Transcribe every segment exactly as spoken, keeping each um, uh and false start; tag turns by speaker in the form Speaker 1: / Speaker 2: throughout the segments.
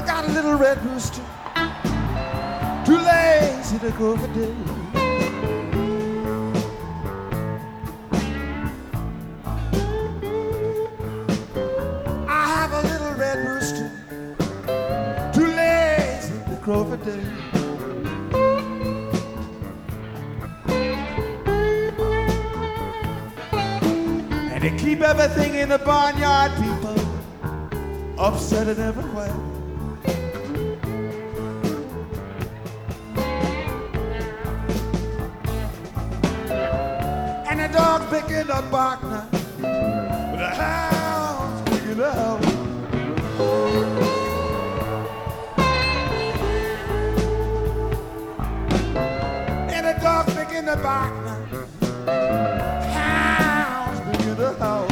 Speaker 1: I got a little red rooster, too lazy to go for day. I have a little red rooster, too lazy to crow for day. And they keep everything in the barnyard, people, upset in every way. And the dog begin to bark now, with the hounds begin to howl. And the dog begin to bark now, hounds begin to howl.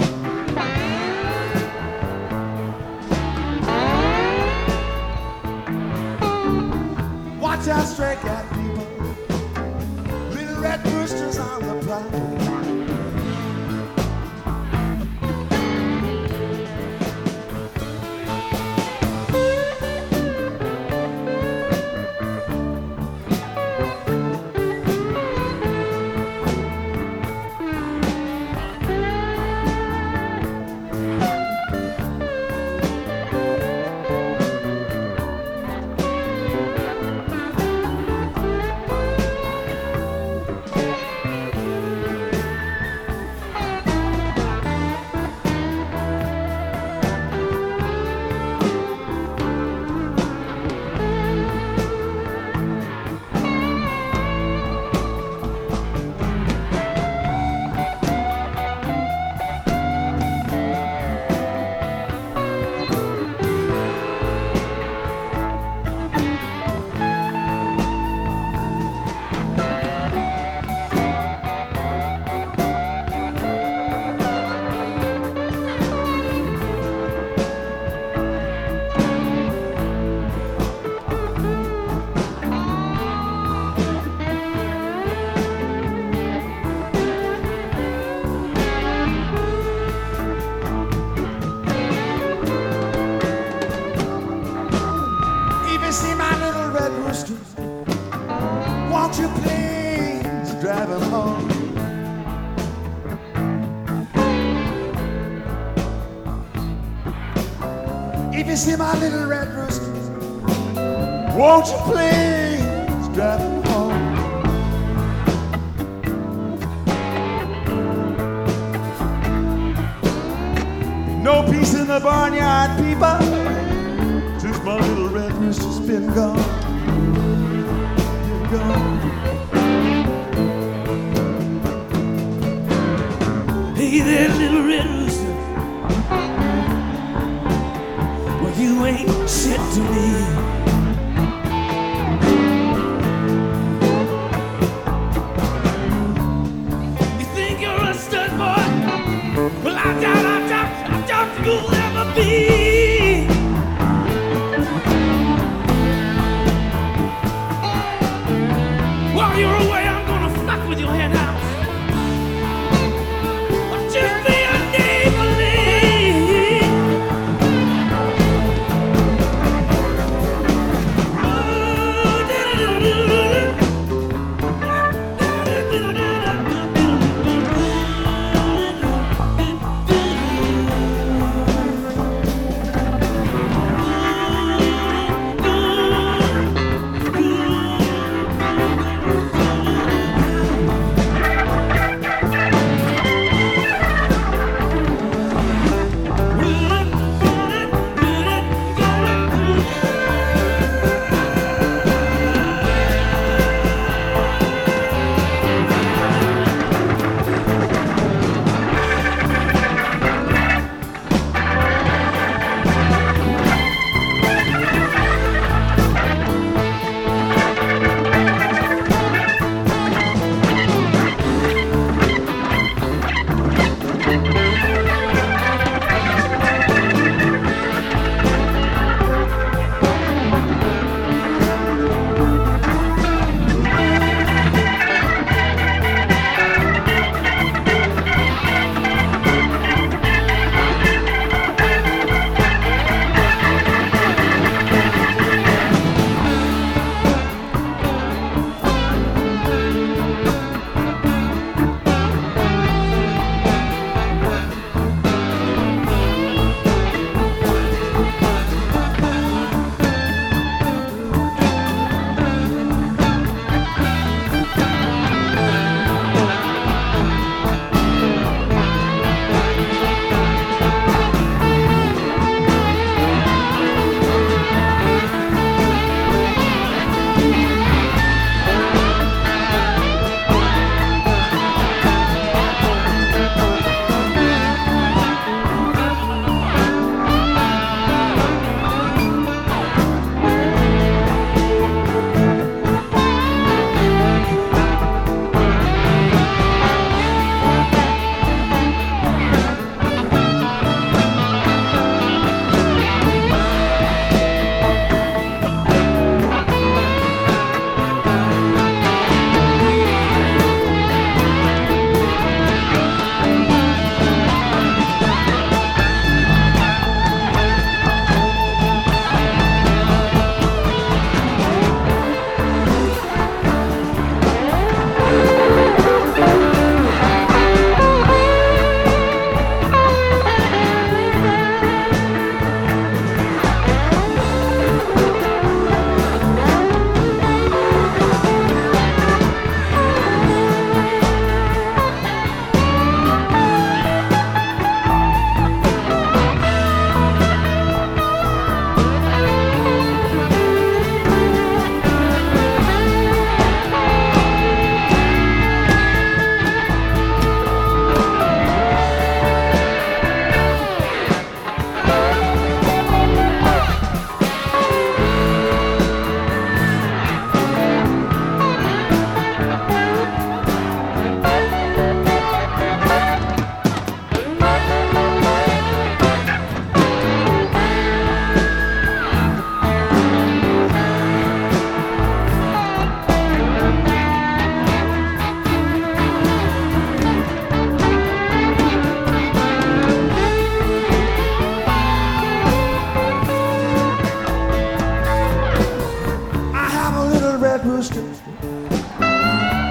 Speaker 1: Watch out, stray cat people, little red roosters on the prowl. See my little red rooster, won't you please drive him home? If you see my little red rooster, won't you please drive him home? No peace in the barnyard, people, since my little red rooster's been gone, been gone.
Speaker 2: Hey there, little red rooster, well, you ain't shit to me. You think you're a stud boy? Well, I doubt, I doubt, I doubt you'll ever be. While you're away, I'm gonna fuck with your hen house. But just be a neighborly.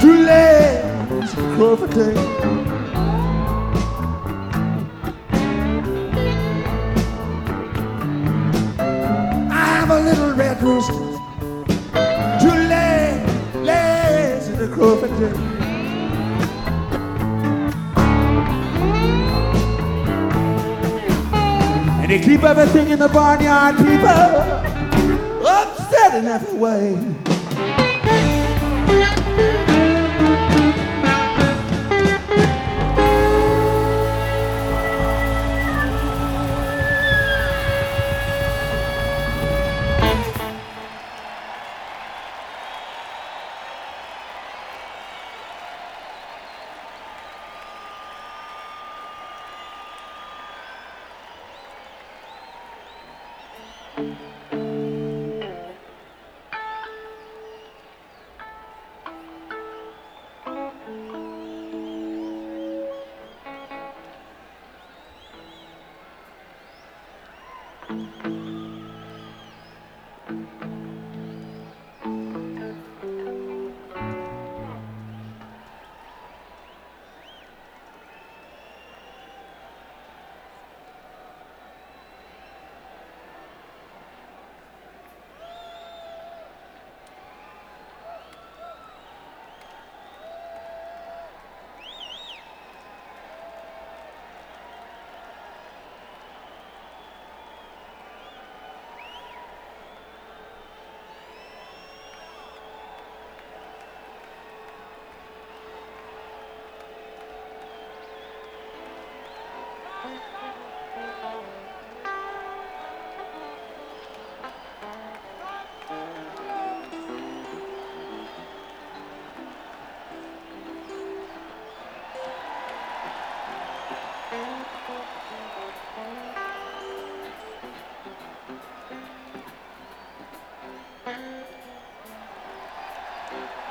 Speaker 1: Two legs, a crow for day. I have a little red rooster. Two legs, legs, and a crow for day. And they keep everything in the barnyard, people, upset in every way.
Speaker 3: Thank you.